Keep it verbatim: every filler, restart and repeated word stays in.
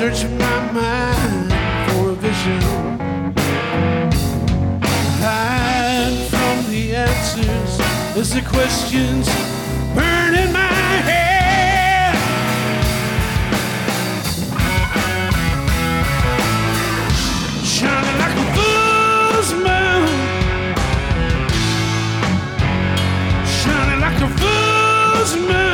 searching my mind for a vision. Hide from the answers as the questions